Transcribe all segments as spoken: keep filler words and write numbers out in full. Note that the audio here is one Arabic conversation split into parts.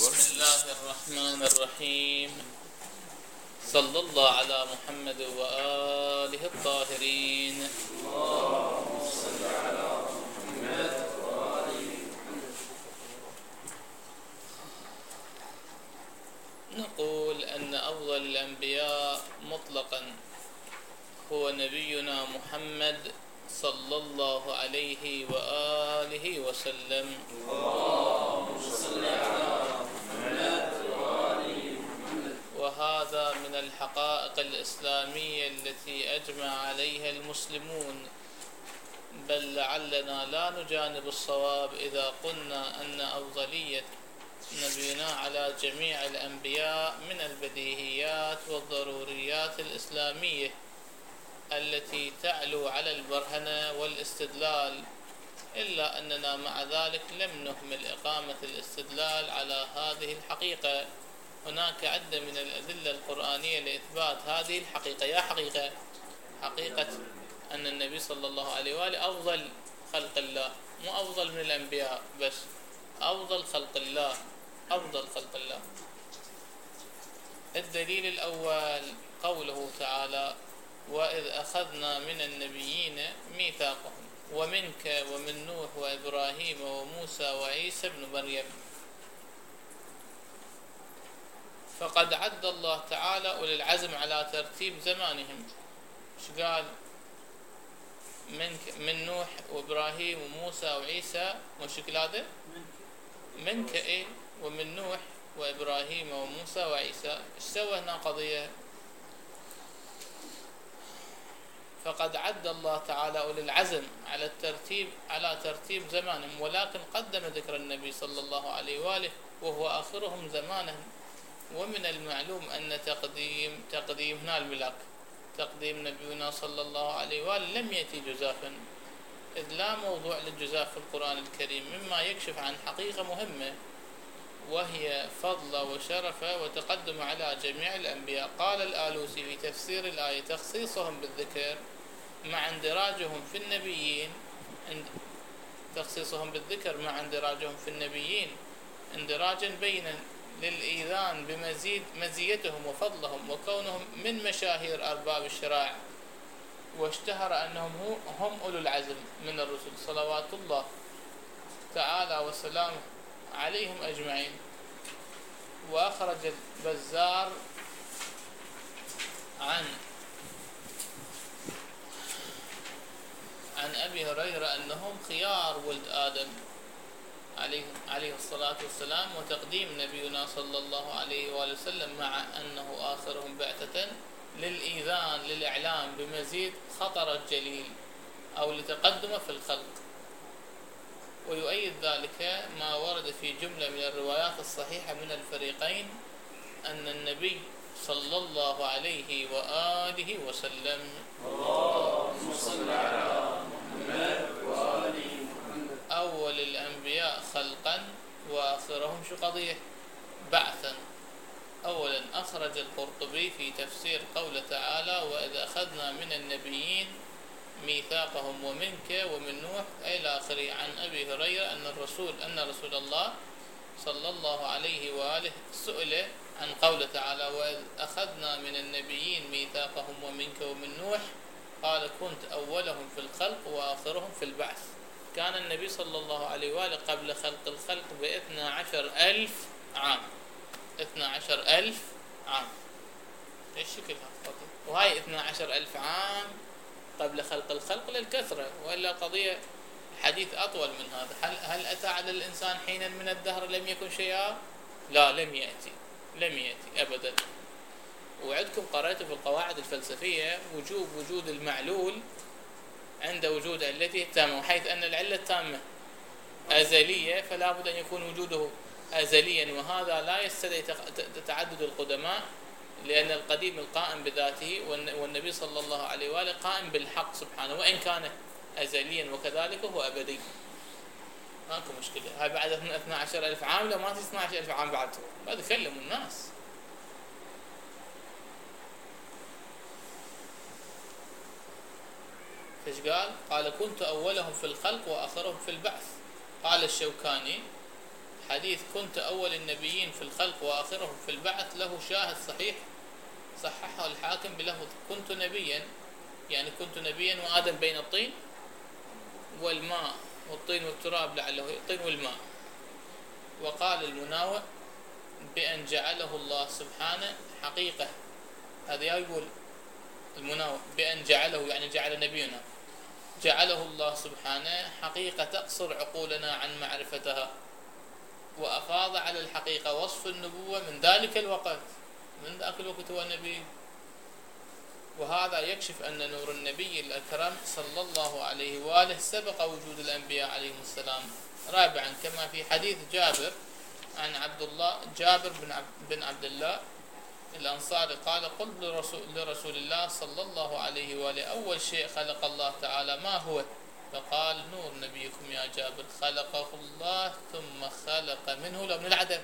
بسم الله الرحمن الرحيم. صلى الله على محمد وآله الطاهرين. اللهم صل على محمد وآله محمد. نقول أن أفضل الأنبياء مطلقا هو نبينا محمد صلى الله عليه وآله وسلم. اللهم صل على محمد وآله محمد. وهذا من الحقائق الإسلامية التي أجمع عليها المسلمون، بل لعلنا لا نجانب الصواب إذا قلنا أن أفضلية نبينا على جميع الأنبياء من البديهيات والضروريات الإسلامية التي تعلو على البرهنة والاستدلال، إلا أننا مع ذلك لم نهمل إقامة الاستدلال على هذه الحقيقة. هناك عدة من الأدلة القرآنية لإثبات هذه الحقيقة. يا حقيقة حقيقة أن النبي صلى الله عليه وآله أفضل خلق الله، مو أفضل من الأنبياء بس، أفضل خلق الله، أفضل خلق الله. الدليل الأول قوله تعالى: وإذ أخذنا من النبيين ميثاقهم ومنك ومن نوح وإبراهيم وموسى وعيسى ابن مريم. فقد عد الله تعالى أولي العزم على ترتيب زمانهم. ايش قال؟ من من نوح وإبراهيم وموسى وعيسى وشكل هذا منك إيه ومن نوح وإبراهيم وموسى وعيسى. ايش سوى هنا قضية؟ فقد عد الله تعالى أولي العزم على الترتيب على ترتيب زمانهم، ولكن قدم ذكر النبي صلى الله عليه وآله وهو آخرهم زمانا. ومن المعلوم أن تقديم تقديم هنا الملاك تقديم نبينا صلى الله عليه وآله لم يأتي جزافا، إذ لا موضوع للجزاف في القرآن الكريم، مما يكشف عن حقيقة مهمة وهي فضل وشرف وتقدم على جميع الأنبياء. قال الآلوسي في تفسير الآية: تخصيصهم بالذكر مع اندراجهم في النبيين تخصيصهم بالذكر مع اندراجهم في النبيين اندراجا بينا للإيذان بمزيد مزيتهم وفضلهم وكونهم من مشاهير أرباب الشرائع، واشتهر أنهم هم أولو العزم من الرسل صلوات الله تعالى وسلامه عليهم أجمعين. وأخرج البزار عن عن أبي هريرة أنهم خيار ولد آدم عليه عليه الصلاة والسلام، وتقديم نبينا صلى الله عليه وآله وسلم مع أنه آخرهم بعثة للإيذان للإعلام بمزيد خطر الجليل أو لتقدمه في الخلق. ويؤيد ذلك ما ورد في جملة من الروايات الصحيحة من الفريقين أن النبي صلى الله عليه وآله وسلم اللهم صل على محمد وآله محمد. أول الأنبياء خلقا وآخرهم شو قضية؟ بعثا. أولا أخرج القرطبي في تفسير قوله تعالى: وإذ أخذنا من النبيين ميثاقهم ومنك ومن نوح إلى آخره، عن أبي هريرة أن الرسول أن رسول الله صلى الله عليه وآله سئل عن قوله تعالى: وإذ أخذنا من النبيين ميثاقهم ومنك ومن نوح، قال: كنت أولهم في الخلق وآخرهم في البعث. كان النبي صلى الله عليه وآله قبل خلق الخلق باثنى عشر ألف عام اثنى عشر ألف عام. ايش شكلها؟ وهاي اثنى عشر ألف عام قبل خلق الخلق للكثرة، وإلا قضية حديث أطول من هذا. هل, هل أتى على الإنسان حينا من الدهر لم يكن شيئا؟ لا، لم يأتي لم يأتي أبدا. وعندكم قرأت في القواعد الفلسفية وجوب وجود المعلول عند وجود علته التامة، وحيث أن العلة التامة أزلية فلا بد أن يكون وجوده أزليا، وهذا لا يستدعي تعدد القدماء، لأن القديم القائم بذاته والنبي صلى الله عليه وآله قائم بالحق سبحانه، وإن كان أزليا وكذلك هو أبدي. ماكو مشكلة. هاي بعد اثنى عشر ألف عام، لو ما اثنى عشر ألف عام بعد بعد كلموا الناس. فايش قال؟ قال: كنت أولهم في الخلق وآخرهم في البعث. قال الشوكاني: حديث كنت أول النبيين في الخلق وآخرهم في البعث له شاهد صحيح صححه الحاكم بلفظ كنت نبيا، يعني كنت نبيا وآدم بين الطين والماء، والطين والتراب لعله الطين والماء. وقال المناوئ بأن جعله الله سبحانه حقيقة، هذا يقول المناوئ بأن جعله يعني جعل نبينا جعله الله سبحانه حقيقة تقصر عقولنا عن معرفتها، وأفاض على الحقيقة وصف النبوة من ذلك الوقت، من ذاك الوقت هو النبي. وهذا يكشف أن نور النبي الأكرم صلى الله عليه وآله سبق وجود الأنبياء عليهم السلام. رابعا كما في حديث جابر عن عبد الله جابر بن عبد, بن عبد الله الأنصاري قال قلت لرسول, لرسول الله صلى الله عليه وآله أول شيء خلق الله تعالى ما هو؟ فقال نور نبيكم يا جابر خلقه الله ثم خلق منه لو من العدم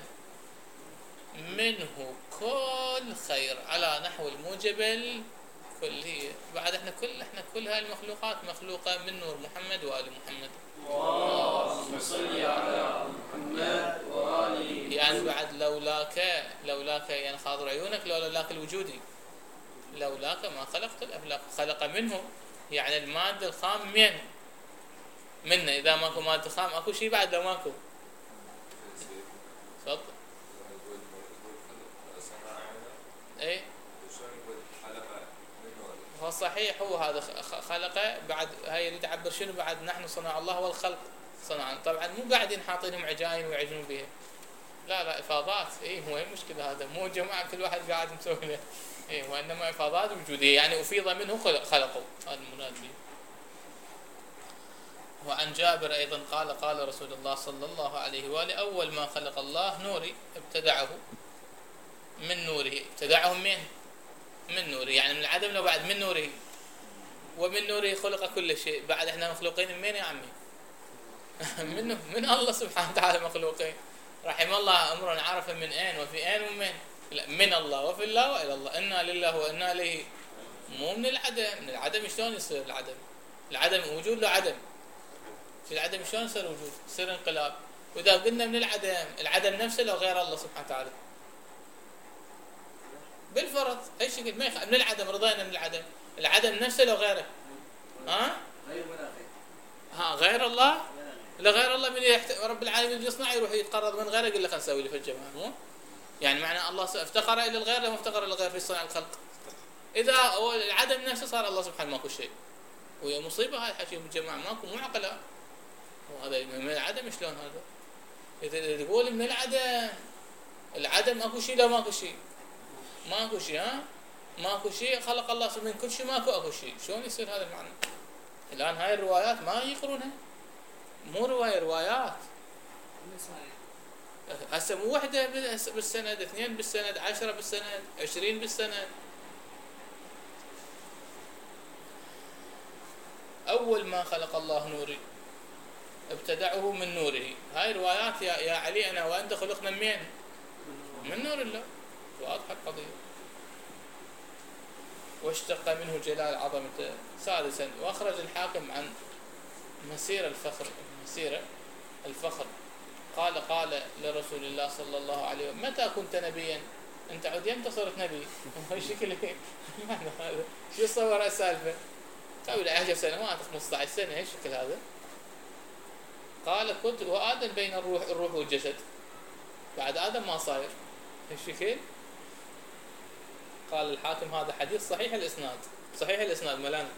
منه كل خير على نحو الموجب الكلي. بعد احنا كل احنا كل هاي المخلوقات مخلوقة من نور محمد وآل محمد. اللهم صل على محمد وآل يعني بعد لولاك لولاك يعني خاضر عيونك لولاك الوجودي، لولاك ما خلقت الأفلاك. خلق منه يعني المادة الخام من منه، إذا ماكو مادة خام أكو شيء بعد لو ماكو. تفضل. إيه هو صحيح، هو هذا خلقه بعد هاي يريد يعبر شنو بعد نحن صنع الله والخلق صنعا. طبعا مو قاعدين حاطينهم عجاين ويعجنون بها، لا لا افاضات. اي هو المشكله هذا مو جماعه كل واحد قاعد مسوي له، اي وانما افاضات وجوديه يعني افيض منه خلقه. هذا المراد به. وعن جابر ايضا قال قال رسول الله صلى الله عليه واله اول ما خلق الله نوري ابتدعه من نوره. ابتدعه من من نوره يعني من العدم لو بعد من نوره، ومن نوره خلق كل شيء. بعد احنا مخلوقين من مين يا عمي؟ منه من الله سبحانه وتعالى مخلوقين. رحم الله امرا عرف من اين وفي اين ومن لا من الله وفي الله والى الله. انا لله وانا اليه، مو من العدم. من العدم شلون يصير العدم؟ العدم وجود له عدم، في العدم شلون يصير وجود؟ يصير انقلاب. واذا قلنا من العدم، العدم نفسه لو غير الله سبحانه وتعالى بالفرض اي شكل ما يخ... من العدم رضينا من العدم، العدم نفسه لو غيره ها غير ولا غير ها غير الله لغير الله من يحت... رب العالمين يصنع يروح يتقرض من غيره يقول له خلينا نسوي له في الجماعه. مو يعني معنى الله افتقر الى الغير لما افتقر الى الغير في صنع الخلق. اذا العدم نفسه صار الله سبحانه ماكو شيء، وهي مصيبه هاي الحكي بالجماعه ماكو مو عقلاء. وهذا من العدم شلون هذا؟ اذا تقول من العدم العدم اكو شيء لا ماكو شيء ماكو شيء ها ماكو شيء خلق الله من كل شيء ماكو اكو شيء، شلون يصير هذا المعنى؟ الان هاي الروايات ما يقرونها، مو روايه روايات هسه مو وحده بالسند، اثنين بالسند، عشرة بالسند، عشرين بالسند. اول ما خلق الله نوري ابتدعه من نوره. هاي روايات يا يا علي انا وانت خلقنا من مين؟ من نور الله. واضحه القضيه. واشتق منه جلال عظمته. سادسا واخرج الحاكم عن مسير الفخر مسير الفخر قال قال لرسول الله صلى الله عليه وسلم متى كنت نبيا؟ انت عود يمتى صرت نبي؟ هاي شكله هذا شو صور السالفه؟ قبل عشر سنوات خمسة عشر سنه ايش شكل هذا؟ قال كنت وادم بين الروح الروح والجسد. بعد ادم ما صاير الشكل. قال الحاكم هذا حديث صحيح الاسناد، صحيح الاسناد ملان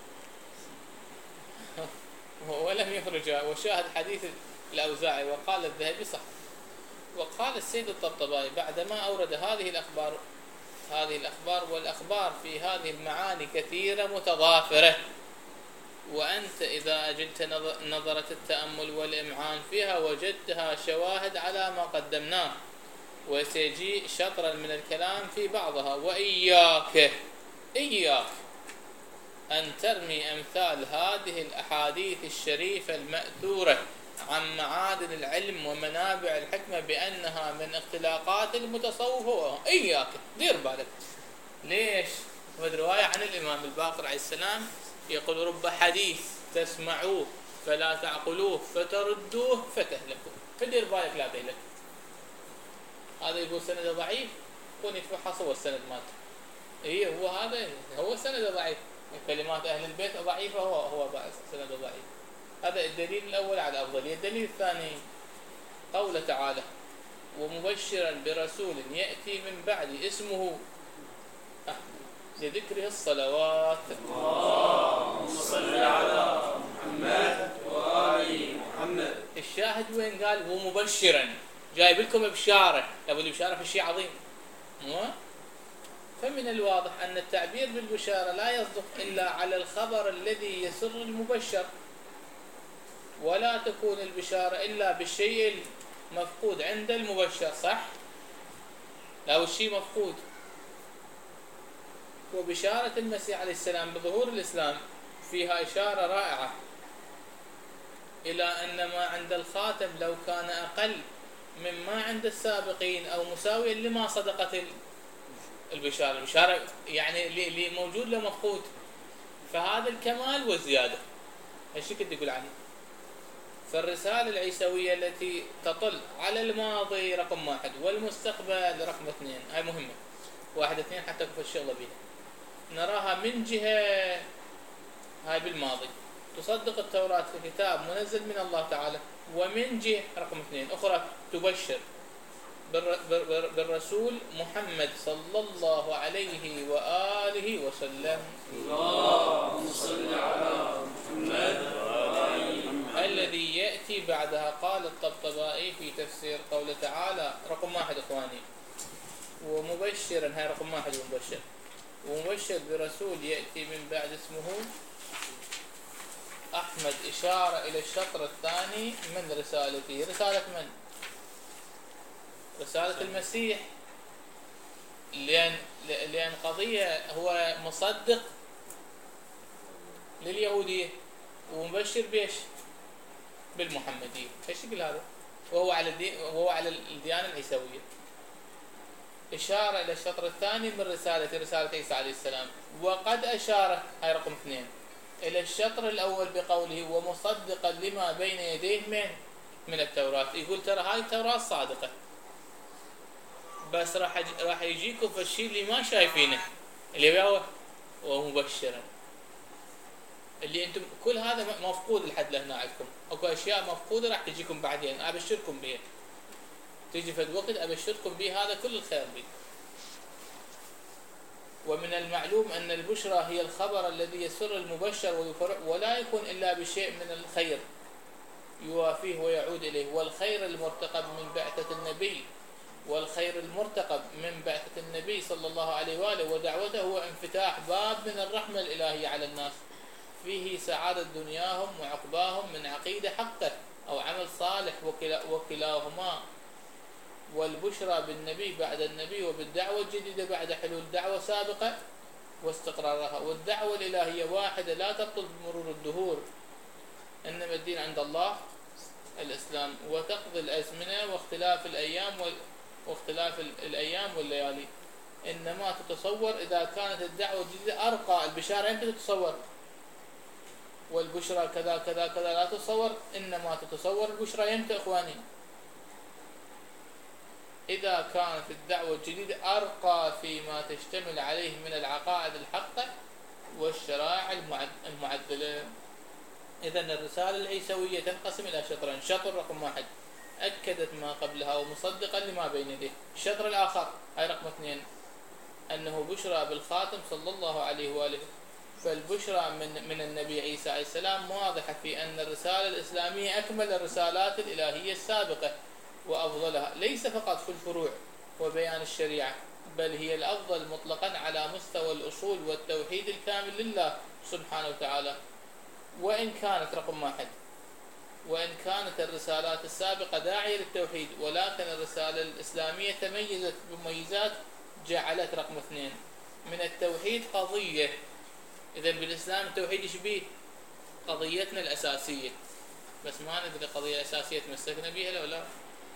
ولم يخرجه. وشاهد حديث الاوزاعي. وقال الذهبي صح. وقال السيد الطبطبائي بعدما اورد هذه الاخبار هذه الاخبار والاخبار في هذه المعاني كثيره متضافره، وانت اذا اجلت نظره التامل والامعان فيها وجدتها شواهد على ما قدمناه، وسيجيء شطرا من الكلام في بعضها. وإياك إياك أن ترمي أمثال هذه الأحاديث الشريفة المأثورة عن معادن العلم ومنابع الحكمة بأنها من اختلاقات المتصوفة. إياك دير بالك. ليش؟ وهذه رواية عن الإمام الباقر عليه السلام يقول رب حديث تسمعوه فلا تعقلوه فتردوه فتهلكوا. فدير بالك لا تهلك. هذا يقول سند ضعيف، كون يتفحص هو السند مالته. اي هو هذا هو سند ضعيف، كلمات اهل البيت ضعيفه، هو هو سند ضعيف. هذا الدليل الاول على الافضليه. الدليل الثاني قوله تعالى: ومبشرا برسول ياتي من بعد اسمه احمد لذكره الصلوات. اللهم صل على محمد وآل محمد. الشاهد وين؟ قال ومبشرا، جايب لكم بشاره. ابو البشاره في شيء عظيم. مو؟ فمن الواضح ان التعبير بالبشاره لا يصدق الا على الخبر الذي يسر المبشر، ولا تكون البشاره الا بالشيء المفقود عند المبشر. صح؟ لو الشيء مفقود. وبشاره المسيح عليه السلام بظهور الاسلام فيها اشاره رائعه الى ان ما عند الخاتم لو كان اقل مما عند السابقين او مساويا لما صدقت البشاره. البشاره يعني اللي موجود له مفقود، فهذا الكمال والزياده. ايش كنت تقول عنه؟ فالرساله العيسويه التي تطل على الماضي رقم واحد والمستقبل رقم اثنين، هاي مهمه. واحد اثنين حتى كيف الشغله بيها. نراها من جهه هاي بالماضي تصدق التوراة ككتاب منزل من الله تعالى، ومن جهة رقم اثنين أخرى تبشر بالرسول محمد صلى الله عليه وآله وسلم. اللهم صل على محمد وآل محمد. الذي يأتي بعدها. قال الطبطبائي في تفسير قوله تعالى رقم واحد إخواني: ومبشرا، هاي رقم واحد ومبشر، ومبشر برسول يأتي من بعد اسمه أحمد، إشارة إلى الشطر الثاني من رسالته. رسالة من؟ رسالة المسيح. لأن لأن قضية هو مصدق لليهودية ومبشر بإيش؟ بالمحمدية. ايش يقول هذا؟ وهو على الدين، وهو على الديانة العيسوية. إشارة إلى الشطر الثاني من رسالة رسالة عيسى عليه السلام. وقد أشار، هاي رقم اثنين، إلى الشطر الأول بقوله ومصدقا لما بين يديه من من التوراة. يقول ترى هاي التوراة صادقة، بس راح راح يجيكم في الشيء اللي ما شايفينه، اللي هو ومبشرا، اللي انتم كل هذا مفقود لحد لهنا عندكم. اكو اشياء مفقوده راح تجيكم بعدين، ابشركم بها. تيجي في الوقت ابشركم به، هذا كل الخير به. ومن المعلوم أن البشرى هي الخبر الذي يسر المبشر ولا يكون إلا بشيء من الخير يوافيه ويعود إليه. والخير المرتقب من بعثة النبي والخير المرتقب من بعثة النبي صلى الله عليه وآله ودعوته هو انفتاح باب من الرحمة الإلهية على الناس فيه سعادة دنياهم وعقباهم من عقيدة حقه أو عمل صالح وكلا وكلاهما. والبشرى بالنبي بعد النبي وبالدعوة الجديدة بعد حلول دعوة سابقة واستقرارها. والدعوة الإلهية واحدة لا تبطل بمرور الدهور، إنما الدين عند الله الإسلام. وتقضي الأزمنة واختلاف الأيام واختلاف الأيام والليالي، إنما تتصور إذا كانت الدعوة الجديدة أرقى. البشارة إمتى تتصور؟ والبشرى كذا كذا كذا لا تتصور، إنما تتصور البشرى إمتى إخواني؟ إذا كانت الدعوة الجديدة أرقى فيما تشتمل عليه من العقائد الحقة والشرائع المعدلة. إذن الرسالة العيسوية تنقسم إلى شطرين. شطر رقم واحد أكدت ما قبلها ومصدقا لما بين يديه. الشطر الآخر هاي رقم اثنين أنه بشرى بالخاتم صلى الله عليه وآله. فالبشرى من من النبي عيسى عليه السلام واضحة في أن الرسالة الإسلامية أكمل الرسالات الإلهية السابقة وأفضلها، ليس فقط في الفروع وبيان الشريعة، بل هي الأفضل مطلقا على مستوى الأصول والتوحيد الكامل لله سبحانه وتعالى. وإن كانت رقم واحد وإن كانت الرسالات السابقة داعية للتوحيد، ولكن الرسالة الإسلامية تميزت بمميزات جعلت رقم اثنين من التوحيد قضية. إذن بالإسلام التوحيد يشبيه قضيتنا الأساسية، بس ما ندري قضية أساسية تمسكنا بها لو لا.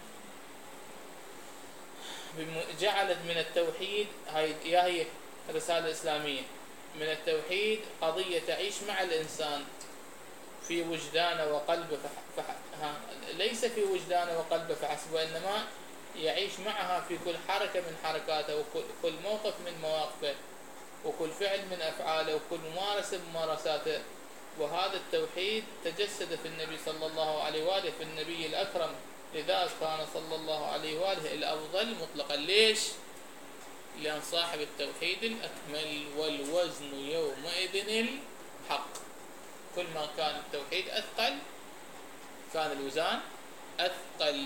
جعلت من التوحيد، هاي يا هي الرسالة الإسلامية، من التوحيد قضية تعيش مع الإنسان في وجدان وقلب فح... فح... ها... ليس في وجدان وقلب فحسب، وإنما يعيش معها في كل حركة من حركاته، وكل كل موقف من مواقفه، وكل فعل من أفعاله، وكل ممارسة من ممارساته. وهذا التوحيد تجسد في النبي صلى الله عليه وآله، في النبي الأكرم، لذلك كان صلى الله عليه وآله الأفضل مطلقا. ليش؟ لأن صاحب التوحيد الأكمل، والوزن يومئذ الحق. كل ما كان التوحيد أثقل كان الوزان أثقل.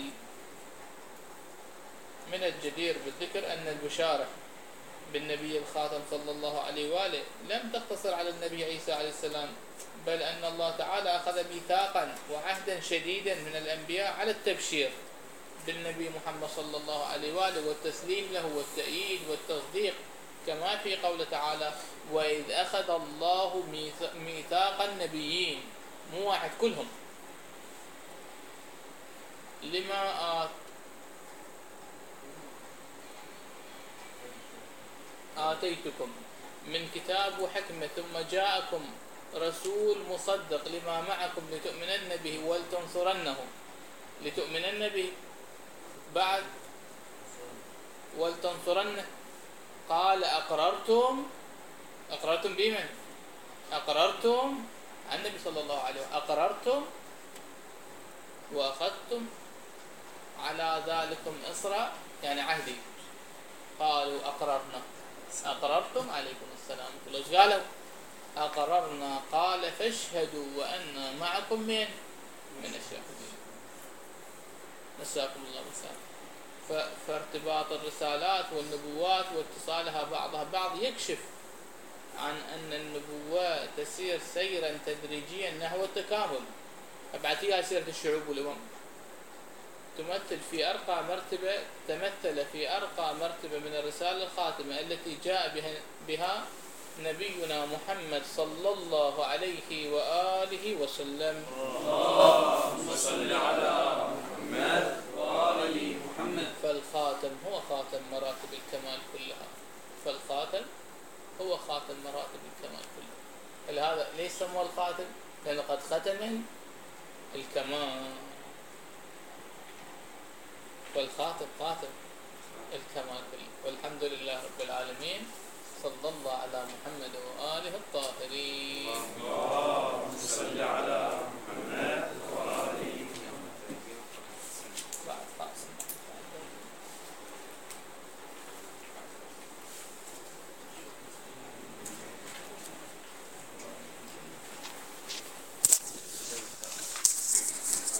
من الجدير بالذكر أن البشارة بالنبي الخاتم صلى الله عليه وآله لم تقتصر على النبي عيسى عليه السلام، بل أن الله تعالى أخذ ميثاقا وعهدا شديدا من الأنبياء على التبشير بالنبي محمد صلى الله عليه وآله، والتسليم له والتأييد والتصديق، كما في قوله تعالى: وإذ أخذ الله ميثاق النبيين، مو واحد، كلهم، لما آتيتكم من كتاب وحكمة ثم جاءكم رسول مصدق لما معكم لتؤمنن به ولتنصرنه. لتؤمنن به، بعد ولتنصرنه قال أقررتم. أقررتم بمن؟ أقررتم النبي صلى الله عليه وسلم. أقررتم وأخذتم على ذلكم إصرا، يعني عهدي. قالوا أقررنا. أقررتم، عليكم السلام. ليش قالوا أقررنا؟ قال فاشهدوا وأنا معكم من من الشاهدين. نساكم الله بالخير. فارتباط الرسالات والنبوات واتصالها بعضها بعض يكشف عن أن النبوات تسير سيرا تدريجيا نحو التكامل. بعدها سيرة الشعوب والأمم تمثل في أرقى مرتبة تمثل في أرقى مرتبة من الرسالة الخاتمة التي جاء بها, بها نبينا محمد صلى الله عليه وآله وسلم. اللهم صل على محمد وآل محمد. فالخاتم هو خاتم مراتب الكمال كلها. فالخاتم هو خاتم مراتب الكمال كلها. هذا ليس سموه الخاتم؟ لأنه قد ختم الكمال. والخاتم خاتم الكمال كله. والحمد لله رب العالمين. صلى الله على محمد وآله الطاهرين. اللهم صل على محمد